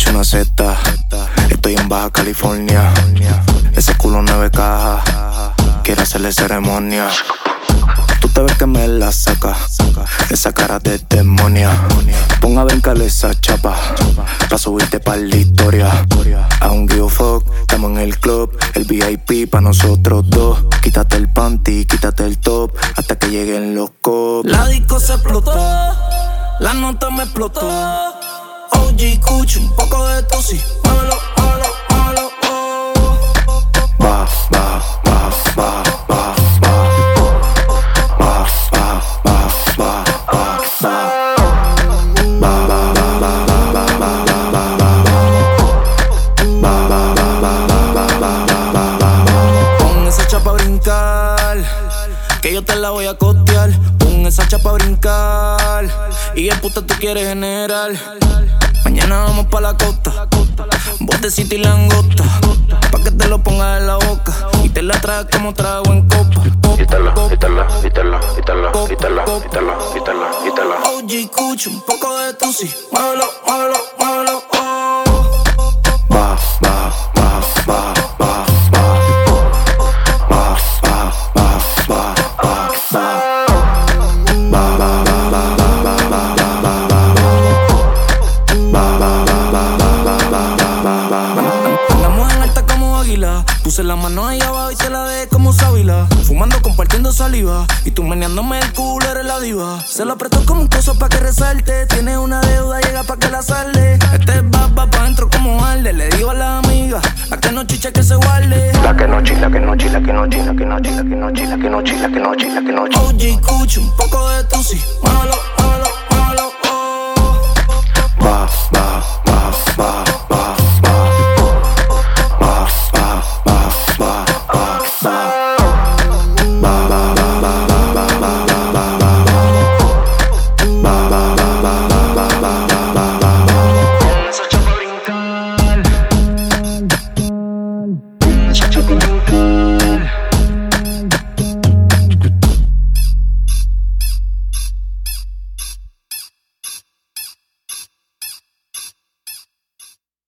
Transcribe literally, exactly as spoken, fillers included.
Kuch, una seta. Estoy en Baja California. Ese culo nueve cajas. Quiero hacerle ceremonia. Tú te ves que me la saca. Esa cara de demonia. Pon a brincarle esa chapa pa' subirte pa' la historia. I don't give a fuck, estamos en el club. El V I P pa' nosotros dos. Quítate el panty, quítate el top hasta que lleguen los cops. La disco se explotó, la nota me explotó. O G Kuch, un poco de tosi. Muévelo, muévelo, muévelo, oh. Va, va, va, va, va. Que yo te la voy a costear. Pon esa chapa a brincar. Y el puta tú quieres generar. Mañana vamos pa' la costa. Botecito y langosta. Pa' que te lo pongas en la boca. Y te la traes como trago en copa. Quítala, quítala, quítala, quítala, quítala, quítala, quítala, quítala. O G Kuch, un poco de tosi. Muévelo, muévelo, muévelo, oh. Va, va, va, va, va. Puse la mano ahí abajo y te la dejé como sábila. Fumando, compartiendo saliva. Y tú meneándome el culo, eres la diva. Se lo apretó como un coso pa' que resalte. Tienes una deuda, llega pa' que la salde. Este es baba pa' dentro como arde. Le digo a la amiga, la que no chicha que se guarde. La que no chila, que no chila, que no chila, que no chila, que no chila, que no chila, que no chila, que no chila. O G Kuch, un poco de tosi. Muévelo, muévelo.